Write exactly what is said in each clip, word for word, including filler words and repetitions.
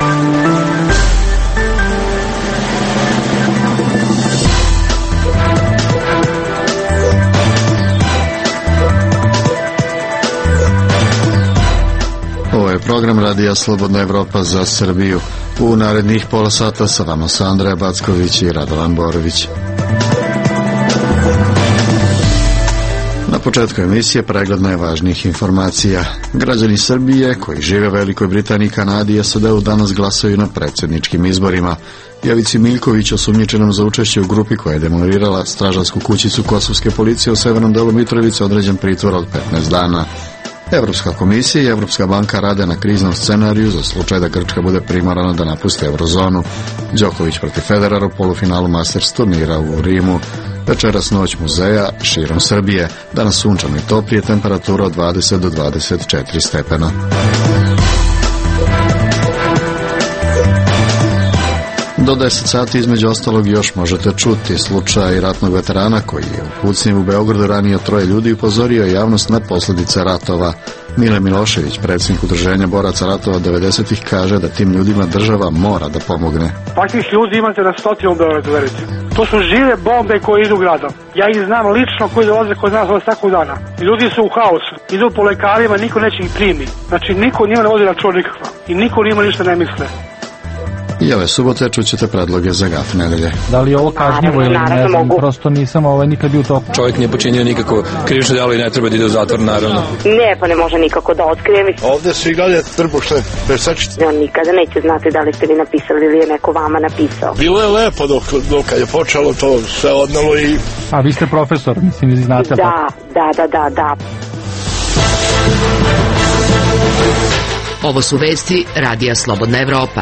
Program Radija Slobodna Evropa za Srbiju. U narednih pola sata sa vama su Andreja Backović i Radovan Borović. Na početku emisije pregled najvažnijih informacija. Građani Srbije koji žive u Velikoj Britaniji, Kanadi i S A D-u danas glasaju na predsjedničkim izborima. Jovici Miljković, osumnjičenom za učešće u grupi koja je demolirala stražarsku kućicu kosovske policije u severnom delu Mitrovice, određen pritvor od petnaest dana. Evropska komisija i Evropska banka rade na kriznom scenariju za slučaj da Grčka bude primorana da napusti eurozonu. Đoković protiv Federera u polufinalu Masters turnira u Rimu. Večeras noć muzeja širom Srbije. Danas sunčano i toplije, temperatura od dvadeset do dvadeset četiri stepena. Do deset sati između ostalog još možete čuti slučaj ratnog veterana koji je u pucnju u Beogradu ranio troje ljudi i upozorio javnost na posljedice ratova. Mile Milošević, predsjednik udruženja boraca ratova devedesetih, kaže da tim ljudima država mora da pomogne. Takvih ljudi imate na stotinu u Beogradu, verujte. To su žive bombe koje idu gradom. Ja ih znam lično koji dolaze kod nas od svakog dana. Ljudi su u haosu, idu po lekarima, niko neće ih primi. Znači niko njima ne vodi račun nikakva i niko njima ništa ne misle. I ove subote čućete predloge za gaf nedelje. Da li je ovo kažnjivo ili ne znam, prosto nisam ovaj, nikad bio u toku. Čovjek nije počinio nikako krivično djelo i ne treba da ide u zatvor, naravno. Ne, pa ne može nikako da otkrije. Ovdje su i dalje trbušte, presačite. On nikada neće znati da li ste vi napisali ili je neko vama napisao. Bilo je lepo dok, dok je počelo to sve odnalo i... A vi ste profesor, mislim, vi znate. Da, da, da, da, da. Ovo su vesti Radija Slobodna Evropa.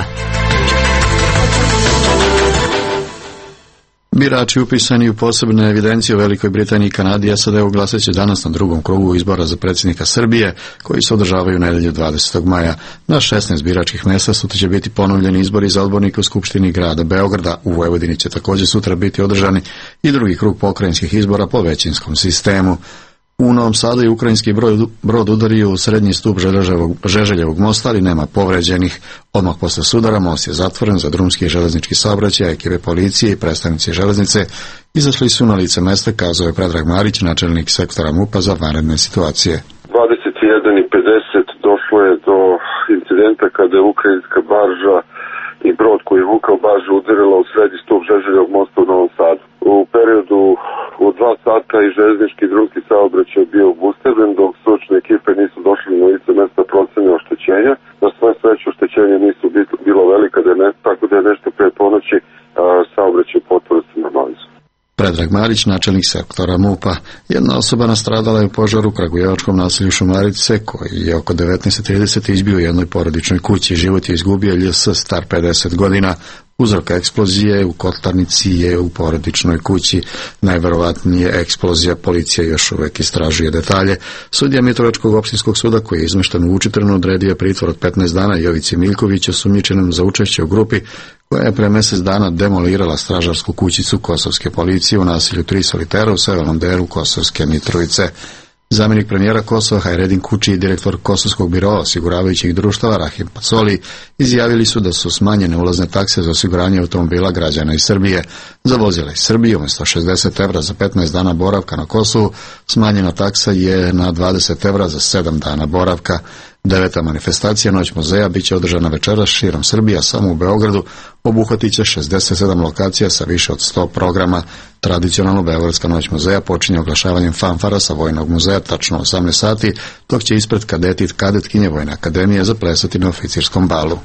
Birači upisani u posebne evidencije u Velikoj Britaniji i Kanadi i S A D-u glasat će danas na drugom krugu izbora za predsjednika Srbije, koji se održavaju nedelju dvadesetog maja. Na šesnaest biračkih mjesta sutra će biti ponovljeni izbori za odbornike u Skupštini grada Beograda. U Vojvodini će također sutra biti održani i drugi krug pokrajinskih izbora po većinskom sistemu. U Novom Sadu je ukrajinski brod udario u srednji stup Žeželjevog mosta, ali nema povređenih. Odmah posle sudara most je zatvoren za drumski i železnički saobraćaj, ekipe policije i predstavnici železnice izašli su na lice mesta, kazao je Predrag Marić, načelnik sektora MUP-a za vanredne situacije. dvadeset jedan i pedeset došlo je do incidenta kada je ukrajinska barža i brod koji je vukao baržu udarila u srednji stup Žeželjevog mosta u Novom Sadu. U periodu u dva sata i železnički i drumski saobraćaj je bio obustavljen, dok stručne ekipe nisu došli na lice mesta procene oštećenja. Na svoje sreće oštećenja nisu bilo velika, da ne, tako da je nešto pre ponoći saobraćaj potpuno se normalizuje. Predrag Marić, načelnik sektora MUP-a. Jedna osoba nastradala je u požaru u kragujevačkom naselju Šumarice, koji je oko devetnaest trideset izbio u jednoj porodičnoj kući. Život je izgubio L S, star pedeset godina. Uzrok eksplozije u kotlarnici je u porodičnoj kući. Najverovatnije eksplozija, policija još uvek istražuje detalje. Sudija Mitrovačkog opštinskog suda, koji je izmešten u Vučitrnu, odredio je pritvor od petnaest dana Jovici Miljković, osumnjičenom za učešće u grupi koja je pre mjesec dana demolirala stražarsku kućicu kosovske policije u naselju Tri Solitera u severnom delu Kosovske Mitrovice. Zamjenik premijera Kosova Hajredin Kuči i direktor Kosovskog biroa osiguravajućih društava Rahim Pacoli izjavili su da su smanjene ulazne takse za osiguranje automobila građana iz Srbije. Za vozila iz Srbije umjesto šezdeset evra za petnaest dana boravka na Kosovu, smanjena taksa je na dvadeset evra za sedam dana boravka. Deveta manifestacija Noć muzeja bit će održana večeras širom Srbije, samo u Beogradu obuhvatit će šezdeset sedam lokacija sa više od sto programa. Tradicionalno Beogradska Noć muzeja počinje oglašavanjem fanfara sa Vojnog muzeja tačno osamnaest sati, dok će ispred kadeti i kadetkinje Vojne akademije zaplesati na oficirskom balu.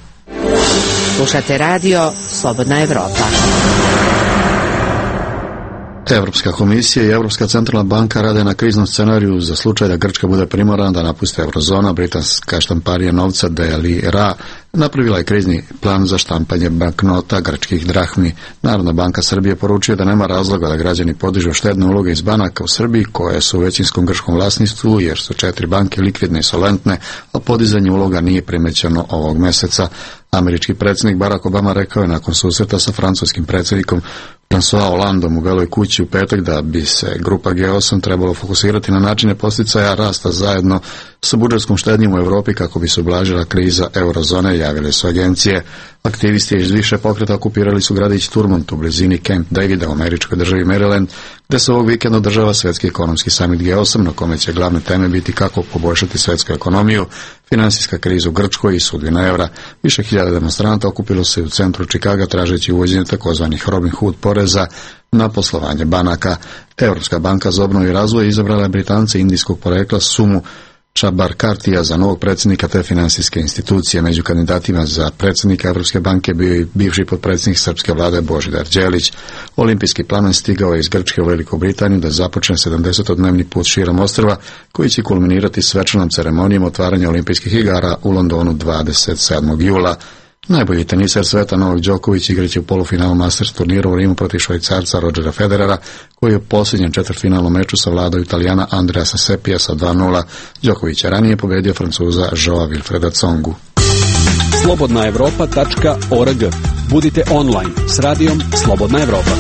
Slušate radio Slobodna Evropa. Evropska komisija i Evropska centralna banka rade na kriznom scenariju za slučaj da Grčka bude primorana da napusti eurozona. Britanska štamparija novca D L I R A napravila je krizni plan za štampanje banknota grčkih drahmi. Narodna banka Srbije poručuje da nema razloga da građani podižu štedne uloge iz banaka u Srbiji, koje su u većinskom grčkom vlasništvu, jer su četiri banke likvidne i solventne, a podizanje uloga nije primećeno ovog meseca. Američki predsjednik Barack Obama rekao je nakon susreta sa francuskim predsjednikom François Hollandom u Beloj kući u petak da bi se grupa G osam trebalo fokusirati na načine posticaja rasta zajedno sa budžetskom štednjom u Europi kako bi se ublažila kriza eurozone, javile su agencije. Aktivisti iz više pokreta okupirali su gradić Turmont u blizini Camp Davida u američkoj državi Maryland, gde se ovog vikenda održava svetski ekonomski samit G osam, na kome će glavne teme biti kako poboljšati svetsku ekonomiju, finansijska kriza u Grčkoj i sudbina evra. Više hiljada demonstranata okupilo se u centru Čikaga tražeći uvođenje takozvanih Robin Hood poreza na poslovanje banaka. Evropska banka za obnovu i razvoj izabrala je Britance indijskog porekla Sumu Chabarkartija za novog predsjednika te finansijske institucije. Među kandidatima za predsjednika Evropske banke bio i bivši potpredsjednik srpske vlade Božidar Đelić. Olimpijski plamen stigao je iz Grčke u Veliku Britaniju da započne sedamdesetodnevni put širom ostrva, koji će kulminirati svečanom ceremonijom otvaranja olimpijskih igara u Londonu dvadeset sedmog jula. Najbolji teniser sveta Novak Đoković igraće u polufinalu Masters turnira u Rimu protiv Švajcarca Rodgera Federera, koji je u posljednjem četvrtfinalnom meču savladao Italijana Andreasa Seppija sa dva nula. Đoković je ranije pobedio Francuza Joa Wilfreda Tsongu. slobodna evropa tačka org. Budite online s radijom Slobodna Evropa.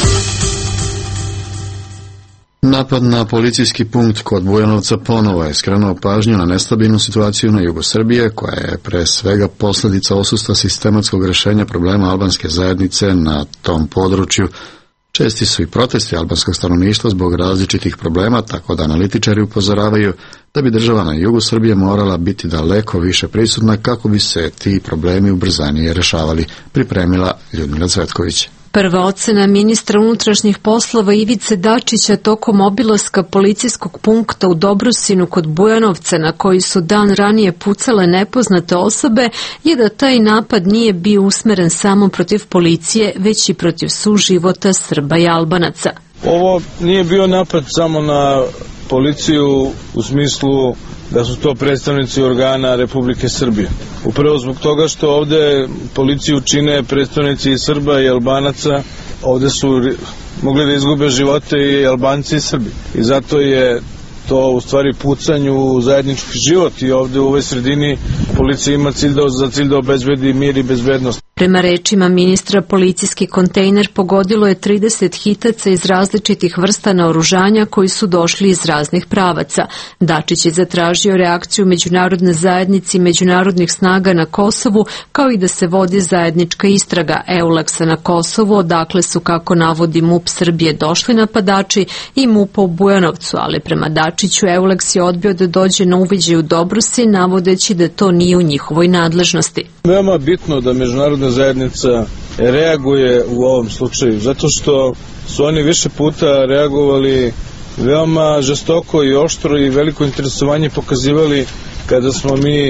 Napad na policijski punkt kod Bujanovca ponovo je skrenuo pažnju na nestabilnu situaciju na jugu Srbije, koja je pre svega posljedica odsustva sistematskog rješenja problema albanske zajednice na tom području. Česti su i protesti albanskog stanovništva zbog različitih problema, tako da analitičari upozoravaju da bi država na jugu Srbije morala biti daleko više prisutna kako bi se ti problemi ubrzanije rješavali, pripremila Ljudmila Cvetković. Prva ocena ministra unutrašnjih poslova Ivice Dačića tokom obilaska policijskog punkta u Dobrosinu kod Bujanovca, na koji su dan ranije pucale nepoznate osobe, je da taj napad nije bio usmeren samo protiv policije, već i protiv suživota Srba i Albanaca. Ovo nije bio napad samo na policiju u smislu da su to predstavnici organa Republike Srbije. Upravo zbog toga što ovde policiju čine predstavnici i Srba i Albanaca, ovde su mogli da izgube živote i Albanci i Srbi. I zato je to u stvari pucanju u zajednički život i ovde u ovoj sredini policija ima cilj da, za cilj da obezbedi mir i bezbednost. Prema rečima ministra, policijski kontejner pogodilo je trideset hitaca iz različitih vrsta naoružanja koji su došli iz raznih pravaca. Dačić je zatražio reakciju međunarodne zajednice i međunarodnih snaga na Kosovu, kao i da se vodi zajednička istraga Eulaksa na Kosovu, odakle su, kako navodi MUP Srbije, došli napadači, i MUP u Bujanovcu, ali prema Dačiću Eulaks je odbio da dođe na uviđaj u Dobrosin, navodeći da to nije u njihovoj nadležnosti. Veoma bitno da međunarodna zajednica reaguje u ovom slučaju, zato što su oni više puta reagovali veoma žestoko i oštro i veliko interesovanje pokazivali kada smo mi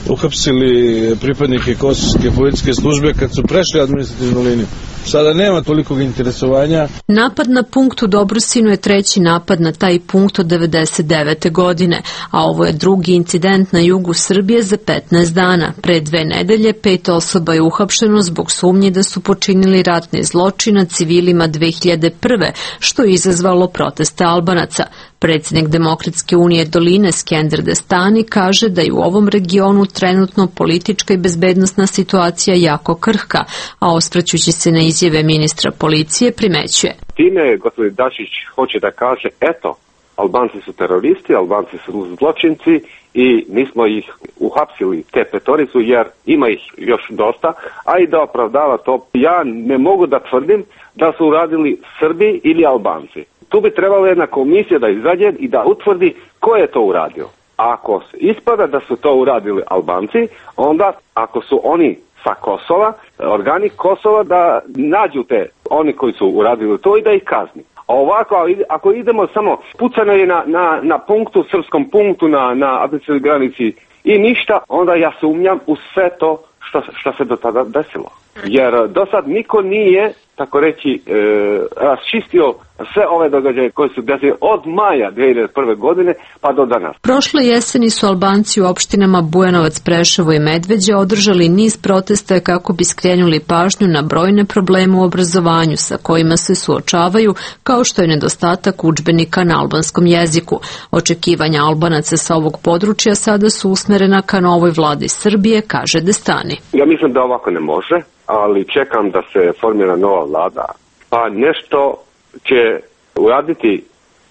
uhapsili pripadnike kosovske policijske službe kad su prešli administrativnu liniju. Sada nema tolikog interesovanja. Napad na punkt u Dobrosinu je treći napad na taj punkt od devedeset devete godine, a ovo je drugi incident na jugu Srbije za petnaest dana. Pre dve nedelje pet osoba je uhapšeno zbog sumnje da su počinili ratne zločine civilima dve hiljade prve, što je izazvalo proteste Albanaca. Predsjednik Demokratske unije Doline Skender Destani kaže da je u ovom regionu trenutno politička i bezbednosna situacija jako krhka, a osvrćući se na izjave ministra policije primećuje. Time gospodin Dačić hoće da kaže, eto, Albanci su teroristi, Albanci su zločinci i mi smo ih uhapsili, te petoricu, jer ima ih još dosta, a i da opravdava to. Ja ne mogu da tvrdim da su uradili Srbi ili Albanci. Tu bi trebala jedna komisija da izađe i da utvrdi ko je to uradio. Ako ispada da su to uradili Albanci, onda ako su oni sa Kosova, organi Kosova da nađu te oni koji su uradili to i da ih kazni. A ovako, ako idemo samo, pucano je na, na, na punktu, srpskom punktu na, na administrativnoj granici i ništa, onda ja sumnjam u sve to što, što se do tada desilo. Jer do sad niko nije, tako reći, e, raščistio sve ove događaje koji su desili od maja dve hiljade prve godine pa do danas. Prošle jeseni su Albanci u opštinama Bujanovac, Preševo i Medveđa održali niz protesta kako bi skrenuli pažnju na brojne probleme u obrazovanju sa kojima se suočavaju, kao što je nedostatak udžbenika na albanskom jeziku. Očekivanja Albanaca sa ovog područja sada su usmerena ka novoj vladi Srbije, kaže Destani. Ja mislim da ovako ne može, ali čekam da se formira nova vlada, pa nešto će uraditi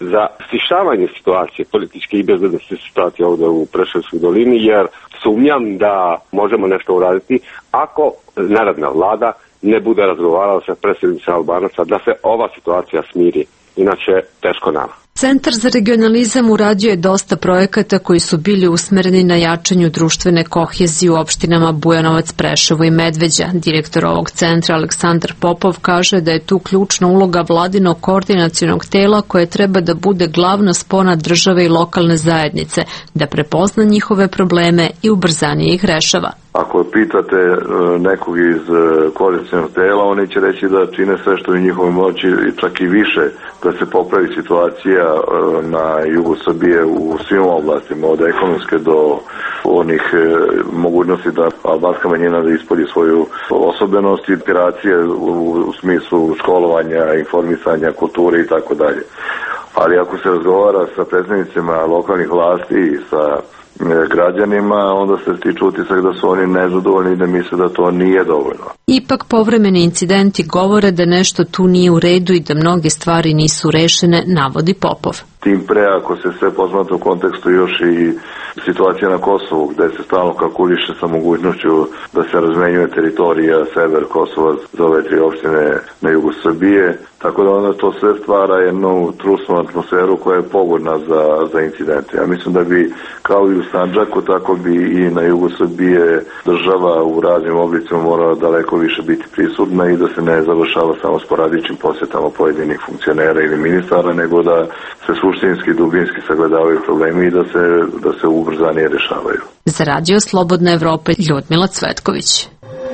za stišavanje situacije, političke i bezbednosne situacije ovdje u Preševskoj dolini, jer sumnjam da možemo nešto uraditi ako narodna vlada ne bude razgovarala sa predstavnicima Albanaca da se ova situacija smiri, inače teško nama. Centar za regionalizam uradio je dosta projekata koji su bili usmereni na jačanju društvene kohezije u opštinama Bujanovac, Preševo i Medveđa. Direktor ovog centra Aleksandar Popov kaže da je tu ključna uloga vladinog koordinacionog tela koje treba da bude glavna spona države i lokalne zajednice, da prepozna njihove probleme i ubrzanije ih rešava. Ako pitate nekog iz koordinacionog tela, oni će reći da čine sve što je u njihovoj moći, čak i više, da se popravi situacija na jugu Srbije u svim oblastima, od ekonomske do onih mogućnosti da albanska manjina da ispolji svoju osobenost i inspiracije u, u smislu školovanja, informisanja, kulture i tako dalje. Ali ako se razgovara sa predstavnicima lokalnih vlasti i sa građanima, onda se stiče utisak da su oni nezadovoljni i da misle da to nije dovoljno. Ipak povremeni incidenti govore da nešto tu nije u redu i da mnoge stvari nisu rešene, navodi Popov. Tim pre ako se sve posmatra u kontekstu još i situacija na Kosovu, gde se stalno kalkuliše sa mogućnošću da se razmenjuje teritorija sever Kosova za ove tri opštine na jugu Srbije, tako da onda to sve stvara jednu trusnu atmosferu koja je pogodna za, za incidente. Ja mislim da bi kao i u Sandžaku, tako bi i na jugu Srbije država u raznim oblicima morala daleko više biti prisutna i da se ne završava samo sporadičnim posjetama pojedinih funkcionera ili ministara, nego da se suštinski i dubinski sagledavaju problemi i da se, da se ubrzanije rešavaju. Za Radio Slobodna Evropa, Ljudmila Cvetković.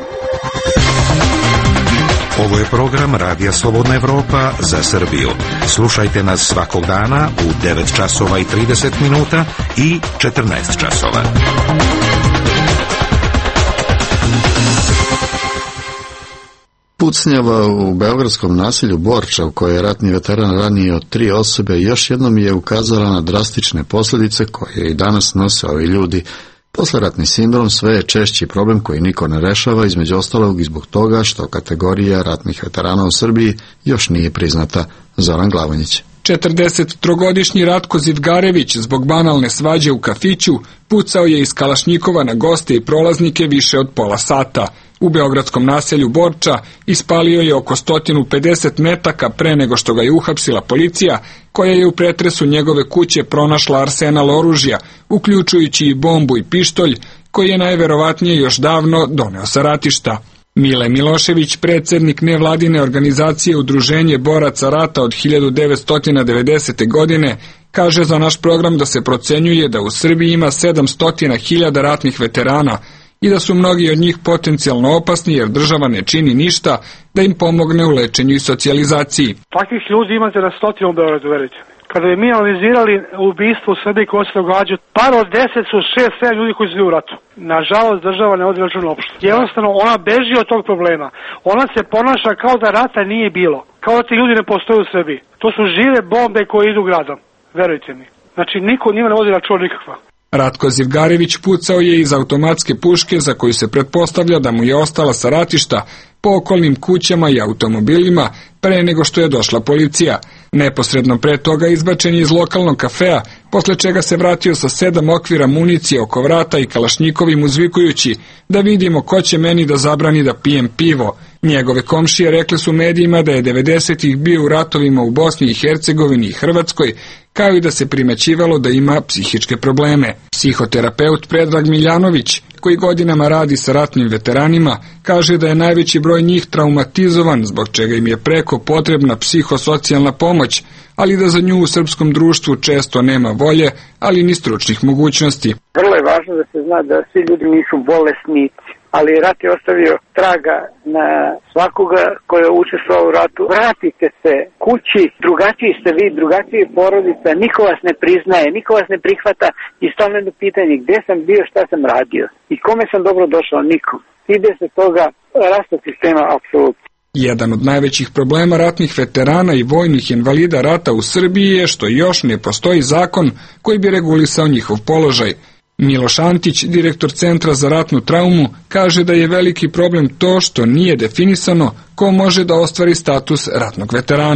Ovo je program Radija Slobodna Evropa za Srbiju. Slušajte nas svakog dana u devet časova i trideset minuta i četrnaest časova. Pucnjava u beogradskom naselju Borča, u kojoj je ratni veteran ranio tri osobe, još jednom je ukazala na drastične posljedice koje i danas nose ovi ljudi. Posleratni sindrom sve je češći problem koji niko ne rešava, između ostalog i zbog toga što kategorija ratnih veterana u Srbiji još nije priznata. Zoran Glavonjić. četrdesettrogodišnji Ratko Zivgarević zbog banalne svađe u kafiću pucao je iz kalašnjikova na goste i prolaznike više od pola sata. U beogradskom naselju Borča ispalio je oko sto pedeset metaka pre nego što ga je uhapsila policija, koja je u pretresu njegove kuće pronašla arsenal oružja, uključujući i bombu i pištolj, koji je najverovatnije još davno doneo sa ratišta. Mile Milošević, predsjednik nevladine organizacije Udruženje boraca rata od hiljadu devetsto devedesete. godine, kaže za naš program da se procenjuje da u Srbiji ima sedamsto hiljada ratnih veterana i da su mnogi od njih potencijalno opasni jer država ne čini ništa da im pomogne u lečenju i socijalizaciji. Takvih ljudi imate na stotinu u Beogradu, verujte. Kada bi mi analizirali ubistvo u Srbiji koje se događa, par od deset su šest, sedam ljudi koji su bili u ratu. Nažalost, država ne vodi računa uopšte. Jednostavno, ona beži od tog problema. Ona se ponaša kao da rata nije bilo. Kao da ti ljudi ne postoje u Srbiji. To su žive bombe koje idu gradom. Verujte mi. Znači, niko njima ne vodi računa nikakva. Ratko Zivgarević pucao je iz automatske puške za koju se pretpostavlja da mu je ostala sa ratišta po okolnim kućama i automobilima pre nego što je došla policija. Neposredno pre toga izbačen je iz lokalnog kafea, posle čega se vratio sa sedam okvira municije oko vrata i kalašnjikovim uzvikujući da vidimo ko će meni da zabrani da pijem pivo. Njegove komšije rekli su medijima da je devedesetih bio u ratovima u Bosni i Hercegovini i Hrvatskoj, kao i da se primećivalo da ima psihičke probleme. Psihoterapeut Predrag Miljanović, koji godinama radi sa ratnim veteranima, kaže da je najveći broj njih traumatizovan, zbog čega im je preko potrebna psihosocijalna pomoć, ali da za nju u srpskom društvu često nema volje, ali ni stručnih mogućnosti. Vrlo je važno da se zna da svi ljudi nisu bolesnici, ali rat je ostavio traga na svakoga koji je učestvovao u ratu. Vratite se kući, drugačiji ste vi, drugačiji je porodica, niko vas ne priznaje, niko vas ne prihvata i stalno jedno pitanje gdje sam bio, šta sam radio i kome sam dobro došao, nikom. Ide se toga rasta sistema apsolutno. Jedan od najvećih problema ratnih veterana i vojnih invalida rata u Srbiji je što još ne postoji zakon koji bi regulisao njihov položaj. Miloš Antić, direktor Centra za ratnu traumu, kaže da je veliki problem to što nije definisano ko može da ostvari status ratnog veterana.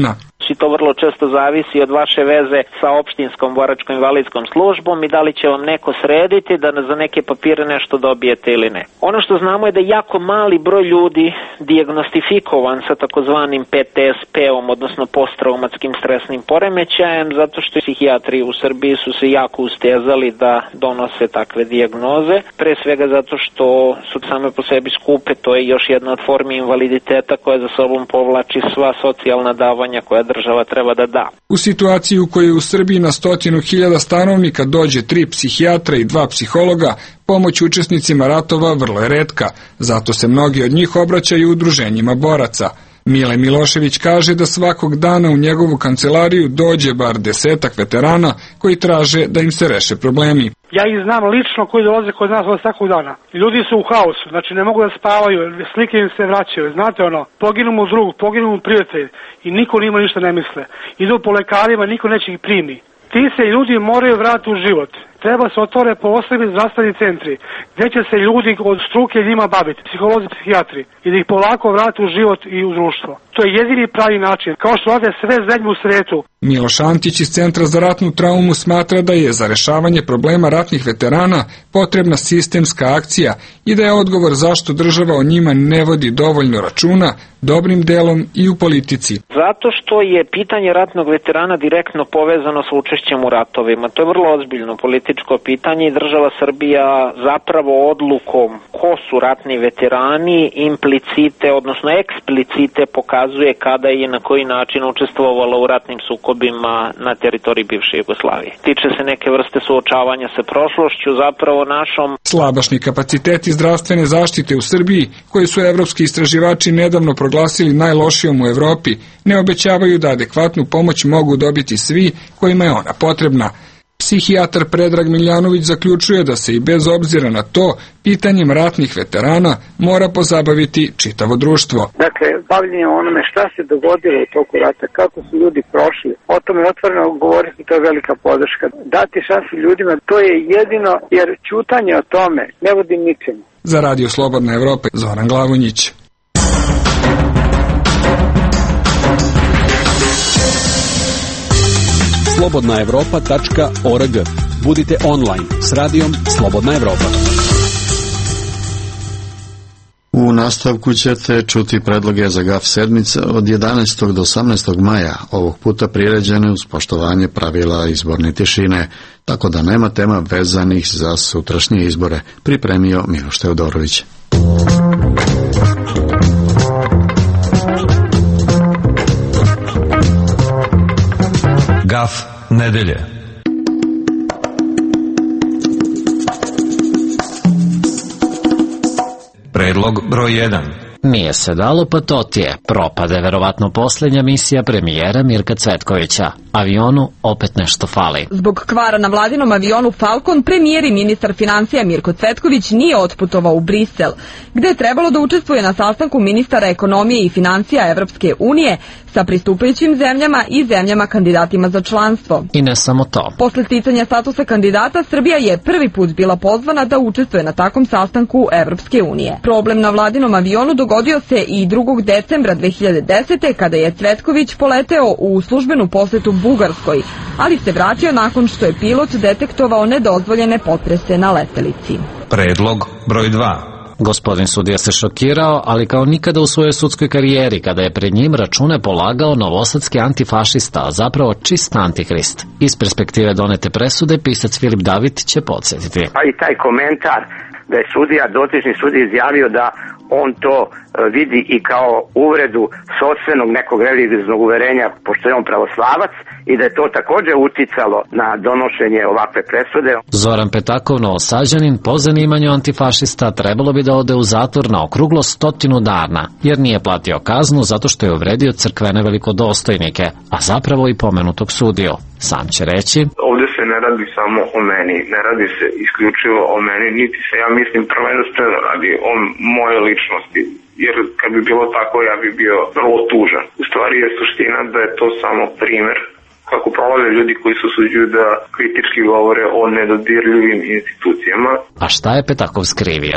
I to vrlo često zavisi od vaše veze sa opštinskom boračko-invalidskom službom i da li će vam neko srediti da za neke papire nešto dobijete ili ne. Ono što znamo je da je jako mali broj ljudi dijagnostifikovan sa takozvanim P T S P-om, odnosno posttraumatskim stresnim poremećajem, zato što psihijatri u Srbiji su se jako ustezali da donose takve dijagnoze, pre svega zato što su same po sebi skupe, to je još jedna od formi invaliditeta koja za sobom povlači sva socijalna davanja koja država treba da da. U situaciji u kojoj u Srbiji na stotinu hiljada stanovnika dođe tri psihijatra i dva psihologa, pomoć učesnicima ratova vrlo je retka, zato se mnogi od njih obraćaju udruženjima boraca. Mile Milošević kaže da svakog dana u njegovu kancelariju dođe bar desetak veterana koji traže da im se reše problemi. Ja ih znam lično koji dolaze kod nas od svakog dana. Ljudi su u haosu, znači ne mogu da spavaju, slike im se vraćaju, znate ono, poginu mu drug, poginu mu prijatelj i niko njima ništa ne misle. Idu po lekarima, niko neće ih primi. Ti se ljudi moraju vratiti u život. Treba se otvore posebni zdravstveni centri, gdje će se ljudi od struke njima baviti, psiholozi, psihijatri, i da ih polako vrati u život i u društvo. To je jedini pravi način, kao što rade sve zemlje u svijetu. Miloš Antić iz Centra za ratnu traumu smatra da je za rešavanje problema ratnih veterana potrebna sistemska akcija i da je odgovor zašto država o njima ne vodi dovoljno računa dobrim delom i u politici. Zato što je pitanje ratnog veterana direktno povezano sa učešćem u ratovima. To je vrlo ozbiljno političko pitanje i država Srbija zapravo odlukom ko su ratni veterani implicite, odnosno eksplicite pokazuje kada i na koji način učestvovala u ratnim sukobima na teritoriji bivše Jugoslavije. Tiče se neke vrste suočavanja sa prošlošću, zapravo našom. Slabašni kapaciteti zdravstvene zaštite u Srbiji, koje su evropski istraživači nedavno proglasili najlošijom u Evropi, ne obećavaju da adekvatnu pomoć mogu dobiti svi kojima je ona potrebna. Psihijatar Predrag Miljanović zaključuje da se i bez obzira na to pitanjem ratnih veterana mora pozabaviti čitavo društvo. Dakle, bavljenje onome šta se dogodilo u toku rata, kako su ljudi prošli, o tome otvoreno govoriti, to je velika podrška. Dati šansu ljudima, to je jedino, jer ćutanje o tome ne vodi ničemu. Za Radio Slobodna Evropa, Zoran Glavonjić. slobodna evropa tačka org. Budite online s radijom Slobodna Evropa. U nastavku ćete čuti predloge za G A F sedmice od jedanaestog do osamnaestog maja, ovog puta priređene uz poštovanje pravila izborne tišine, tako da nema tema vezanih za sutrašnje izbore, pripremio Miloš Teodorović. G A F nedelje. Predlog broj jedan. Nije se dalo, pa to ti je. Propade verovatno posljednja misija premijera Mirka Cvetkovića. Avionu opet nešto fali. Zbog kvara na vladinom avionu Falcon, premijer i ministar financija Mirko Cvetković nije otputovao u Brisel, gde je trebalo da učestvuje na sastanku ministara ekonomije i financija Evropske unije sa pristupajućim zemljama i zemljama kandidatima za članstvo. I ne samo to. Posle sticanja statusa kandidata, Srbija je prvi put bila pozvana da učestvuje na takvom sastanku Evropske unije. Problem na vladinom avionu dogodio se i drugog decembra dve hiljade desete. kada je Cvetković poleteo u službenu posetu Bugarskoj, ali se vratio nakon što je pilot detektovao nedozvoljene potrese na letelici. Predlog broj dva. Gospodin sudija se šokirao, ali kao nikada u svojoj sudskoj karijeri, kada je pred njim račune polagao novosadski antifašista, a zapravo čist antihrist. Iz perspektive donete presude, pisac Filip David će podsjetiti. Pa i taj komentar da je sudija, dotični sudija izjavio da on to vidi i kao uvredu sopstvenog nekog religioznog uverenja, pošto je on pravoslavac, i da je to također uticalo na donošenje ovakve presude. Zoran Petakov, Novosađanin, po zanimanju antifašista, trebalo bi da ode u zatvor na okruglo stotinu dana, jer nije platio kaznu zato što je uvredio crkvene velikodostojnike, a zapravo i pomenutog sudiju. Sam će reći: ovdje se ne radi samo o meni, ne radi se isključivo o meni, niti se, ja mislim, prvenstveno radi o moje ličnosti, jer kad bi bilo tako ja bi bio vrlo tužan. U stvari je suština da je to samo primjer kako prolaze ljudi koji se usuđuju da kritički govore o nedodirljivim institucijama. A šta je Petakov skrivio?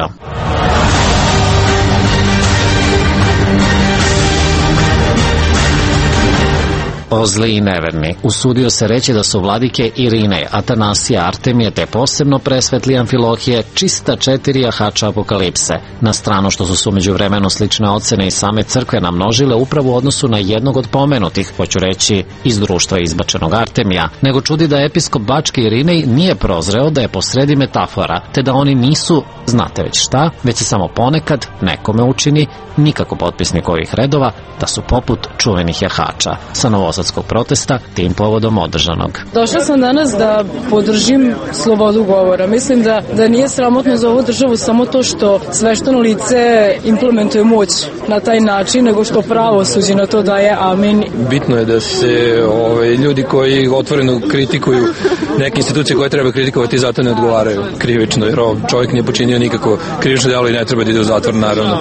O zli i neverni, usudio se reći da su vladike Irine, Atanasija, Artemije te posebno presvetli Amfilohije čista četiri jahača apokalipse. Na stranu što su su među vremenu slične ocene i same crkve namnožile upravo u odnosu na jednog od pomenutih, hoću reći iz društva izbačenog Artemija, nego čudi da episkop Bačke Irinej nije prozreo da je posredi metafora, te da oni nisu, znate već šta, već se samo ponekad nekome učini, nikako potpisnik ovih redova, da su poput čuvenih jahača sa novosadskog protesta tim povodom održanog. Došla sam danas da podržim slobodu govora. Mislim da, da nije sramotno za ovu državu samo to što svešteno lice implementuje moć na taj način, nego što pravosuđe na to daje amin. Bitno je da se ovaj, ljudi koji otvoreno kritikuju neke institucije koje treba kritikovati zato ne odgovaraju krivično, jer čovjek nije počinio nikako krivično delo i ne treba da ide u zatvor, naravno.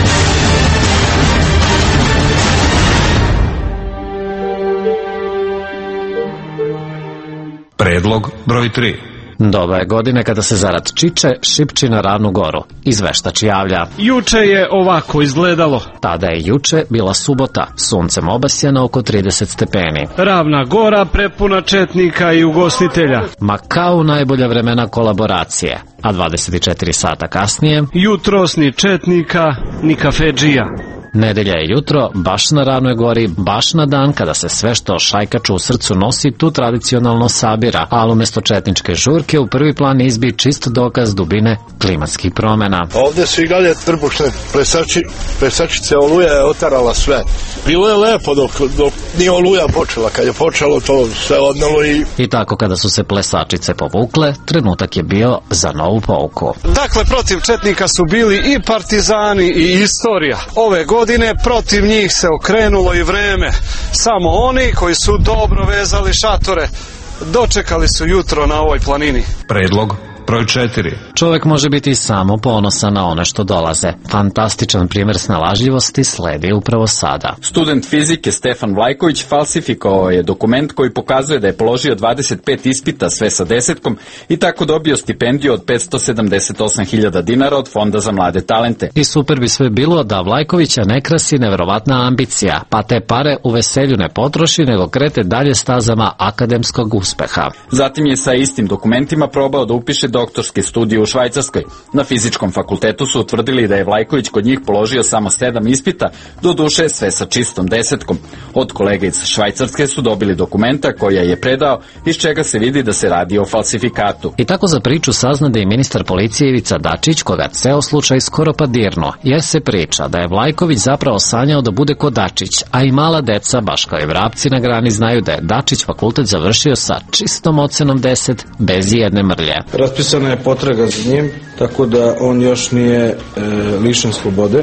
Predlog broj tri. Doba je godine kada se zarad čiče šipči na Ravnu goru. Izveštač javlja. Juče je ovako izgledalo. Tada je juče bila subota, suncem obasjana oko trideset stepeni. Ravna gora prepuna četnika i ugostitelja. Ma kao u najbolja vremena kolaboracije. A dvadeset četiri sata kasnije... Jutros ni četnika, ni kafedžija. Nedelja je jutro, baš na Ravnoj gori, baš na dan kada se sve što šajkaču u srcu nosi tu tradicionalno sabira, ali umesto četničke žurke u prvi plan izbi čist dokaz dubine klimatskih promena. Ovde su i dalje trbušne presači, presačice, oluja je otarala sve. Bilo je lepo dok, dok nije oluja počela, kad je počelo to sve odnalo i... I tako kada su se plesačice povukle, trenutak je bio za novu pouku. Dakle, protiv četnika su bili i partizani i istorija. Ove godine Godine protiv njih se okrenulo i vreme. Samo oni koji su dobro vezali šatore dočekali su jutro na ovoj planini. Predlog broj četiri. Čovjek može biti samo ponosan na one što dolaze. Fantastičan primjer snalažljivosti sledi upravo sada. Student fizike Stefan Vlajković falsifikovao je dokument koji pokazuje da je položio dvadeset pet ispita sve sa desetkom i tako dobio stipendiju od petsto sedamdeset osam hiljada dinara od Fonda za mlade talente. I super bi sve bilo da Vlajkovića ne krasi neverovatna ambicija, pa te pare u veselju ne potroši, nego krete dalje stazama akademskog uspeha. Zatim je sa istim dokumentima probao da upiše doktorske studije u Švajcarskoj. Na fizičkom fakultetu su utvrdili da je Vlajković kod njih položio samo sedam ispita, do duše sve sa čistom desetkom. Od kolega iz Švajcarske su dobili dokumenta koja je predao, iz čega se vidi da se radi o falsifikatu. I tako za priču saznade i ministar policije Ivica Dačić, koga ceo slučaj skoro pa dirno, jer se priča da je Vlajković zapravo sanjao da bude ko Dačić, a i mala deca, baš kao i vrapci na grani, znaju da je Dačić fakultet završio sa čistom ocenom deset, bez jedne mrlje. Raspisana je potraga za njim, tako da on još nije e, lišen slobode.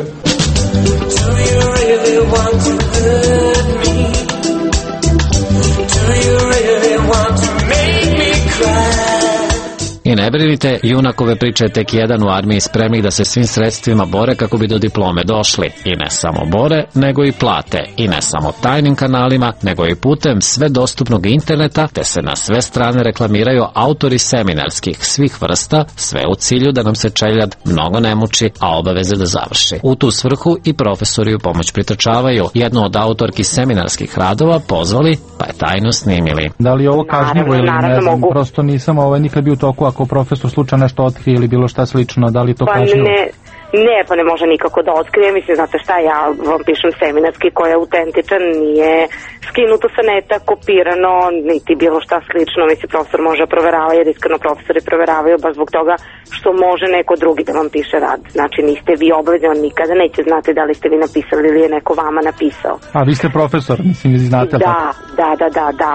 I ne brinite, junakove priče je tek jedan u armiji spremnih da se svim sredstvima bore kako bi do diplome došli. I ne samo bore, nego i plate. I ne samo tajnim kanalima, nego i putem sve dostupnog interneta, te se na sve strane reklamiraju autori seminarskih svih vrsta, sve u cilju da nam se čeljad mnogo ne muči, a obaveze da završi. U tu svrhu i profesori u pomoć pritrčavaju. Jednu od autorki seminarskih radova pozvali, pa je tajno snimili. Da li je ovo kažnjivo ili ne znam, prosto nisam ovaj nikad bio u toku ako profesor slučajno nešto otkrije ili bilo šta slično, da li to pa kažnjivo? Ne, ne, pa ne može nikako da otkrije, mislim, znate šta, ja vam pišem seminarski koji je autentičan, nije skinuto sa neta, kopirano, niti bilo šta slično, mislim, profesor može proverava, jer iskreno profesori proveravaju baš zbog toga što može neko drugi da vam piše rad. Znači, niste vi obavezni, on nikada neće znati da li ste vi napisali ili je neko vama napisao. A vi ste profesor, mislim, vi znate. Da, pa. da, da, da, da.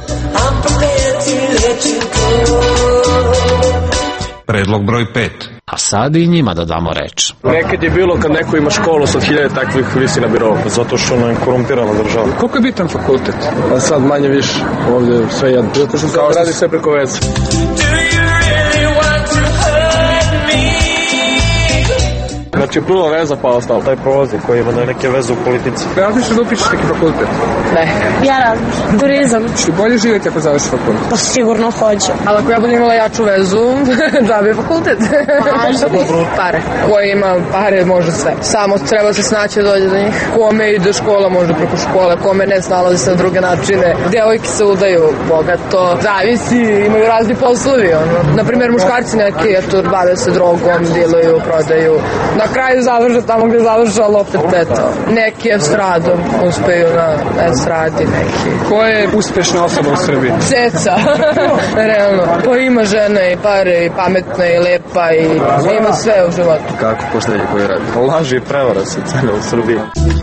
Predlog broj pet. A sad i njima da damo reč. Nekad je bilo kad neko ima školu sa hiljade takvih visi na birovu, zato što ona je korumpirana država. Koliko je bitan fakultet? A sad manje više, ovdje sve jedno. Zato što se radi sve preko veze. će puno veza pa ostalo. Taj prolazi koji ima neke veze u politici. Razmišljaš da upišeš neki fakultet? Ne. Ja razmišljam. Turizam. Što bolje živjeti ako završiš fakultet? Pa sigurno hoće. Ali ako ja budem imala jaču vezu, da bi fakultet. Pare. Ko ima pare može sve. Samo treba se snaći da dođe do njih. Kome ide škola može preko škole, kome ne snalazi se na druge načine. Devojke se udaju bogato. Zavisi, imaju razni poslovi. Ono. Naprimjer, muškarci neki, eto, bave se drogom, diluju, prodaju. Na kraju završe tamo gde završe, ali opet eto. Neki estradom uspeju na estradi neki. Ko je uspešna osoba u Srbiji? Ceca. Realno. Ko ima žene i pare i pametna i lepa i ima sve u životu. Kako poštenje koji radi? Laži i prevara se cene u Srbiji.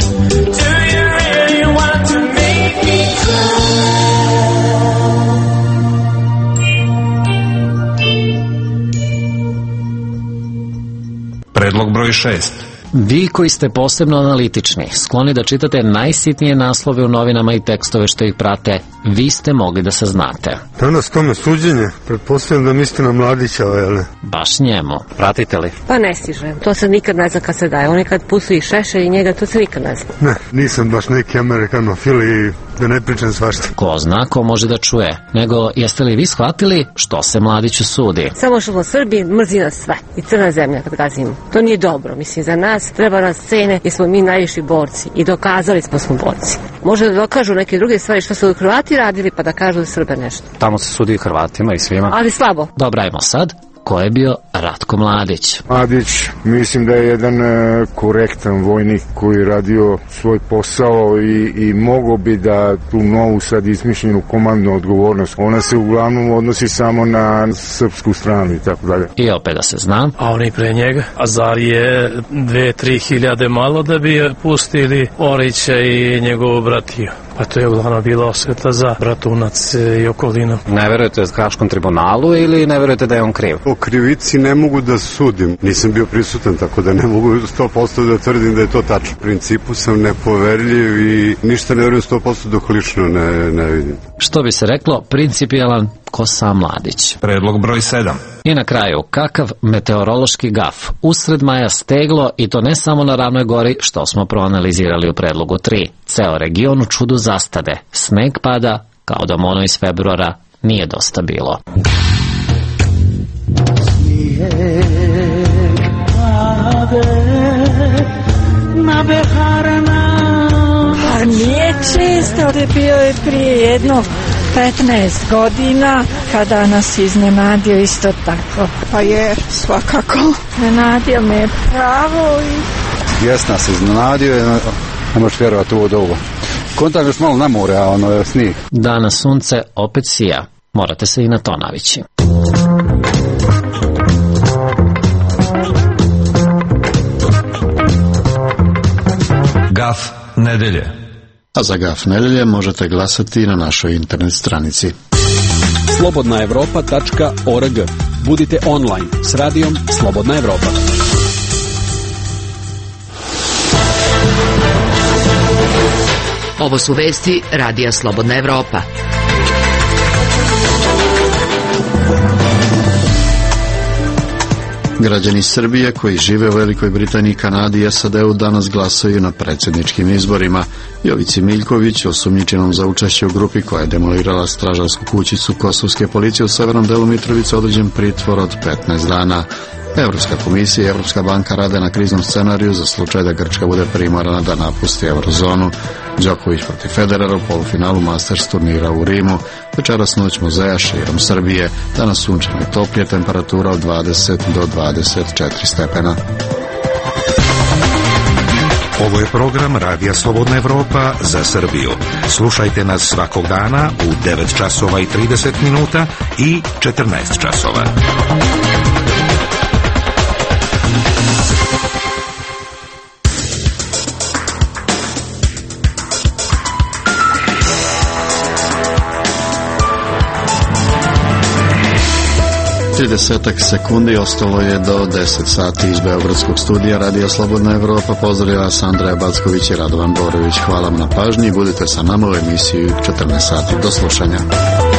Predlog broj šest. Vi koji ste posebno analitični, skloni da čitate najsitnije naslove u novinama i tekstove što ih prate, vi ste mogli da saznate. Danas tome suđenje, pretpostavljam da mislite na Mladića, ali... Baš njemu. Pratite li? Pa ne stižem. To se nikad ne zna kad se daje. On kad pusti šešelj i njega, to se nikad ne zna. Ne, nisam baš neki amerikanofil i da ne pričam svašta. Ko zna, ko može da čuje. Nego, jeste li vi shvatili što se Mladiću sudi? Samo što smo Srbi, mrzi nas sve. I crna zemlja kad gazimo. To nije dobro. Mislim, za nas treba nas cene jer smo mi najviši borci. I dokazali smo smo borci. Može da dokažu neke druge stvari što su Hrvati radili pa da kažu da Srbe nešto. Tamo se sudi Hrvatima i svima. Ali slabo. Dobro, ajmo sad. Ko je bio Ratko Mladić? Mladić, mislim da je jedan e, korektan vojnik koji radio svoj posao i, i mogo bi da tu novu sad izmišljenu komandnu odgovornost, ona se uglavnom odnosi samo na srpsku stranu i tako dalje. I opet da se zna. A oni pre njega? A zar je dve, tri hiljade malo da bi pustili Orića i njegovu bratiju? Pa to je uglavnom bila osveta za Bratunac i okolinu. Ne verujete Haškom tribunalu ili ne verujete da je on kriv? O krivici ne mogu da sudim. Nisam bio prisutan, tako da ne mogu sto posto da tvrdim da je to tačno. U principu sam nepoverljiv i ništa ne verujem sto posto dok lično ne, ne vidim. Što bi se reklo, principijalan ko sam Mladić. Predlog broj sedam. I na kraju, kakav meteorološki gaf. Usred maja steglo i to ne samo na Ravnoj gori, što smo proanalizirali u predlogu tri. Ceo region u čudu zastade. Sneg pada, kao da ono iz februara nije dosta bilo. Pa nije često, ali bio je prije jedno petnaest godina kada nas iznenadio isto tako. Pa je, svakako. Iznenadio me pravo i... Jes nas iznenadio i ne možeš vjerovati u ovo dobu. Kontam još malo na more, a ono je snijeg. Danas sunce opet sija. Morate se i na to navići. Gaf nedelje. A za Gaf nedelje možete glasati na našoj internet stranici. slobodna evropa tačka org. Budite online s radijom Slobodna Evropa. Ovo su vesti Radija Slobodna Evropa. Građani Srbije koji žive u Velikoj Britaniji, Kanadi i S A D-u danas glasaju na predsjedničkim izborima. Jovici Miljković, osumnjičenom za učešće u grupi koja je demolirala stražarsku kućicu kosovske policije u severnom delu Mitrovice, određen pritvor od petnaest dana. Evropska komisija i Evropska banka rade na kriznom scenariju za slučaj da Grčka bude primorana da napusti eurozonu. Đoković protiv Federera u polufinalu Masters turnira u Rimu. Večeras noć muzeja širom Srbije. Danas sunčano i toplije, temperatura od dvadeset do dvadeset četiri stepena. Ovo je program Radija Slobodna Evropa za Srbiju. Slušajte nas svakog dana u devet časova i trideset minuta i četrnaest časova. tridesetak sekundi ostalo je do deset sati iz Beogradskog studija Radija Slobodna Evropa. Pozdravlja vas Andreja Backović i Radovan Borović. Hvala vam na pažnji i budite sa nama u emisiji četrnaest sati. Do slušanja.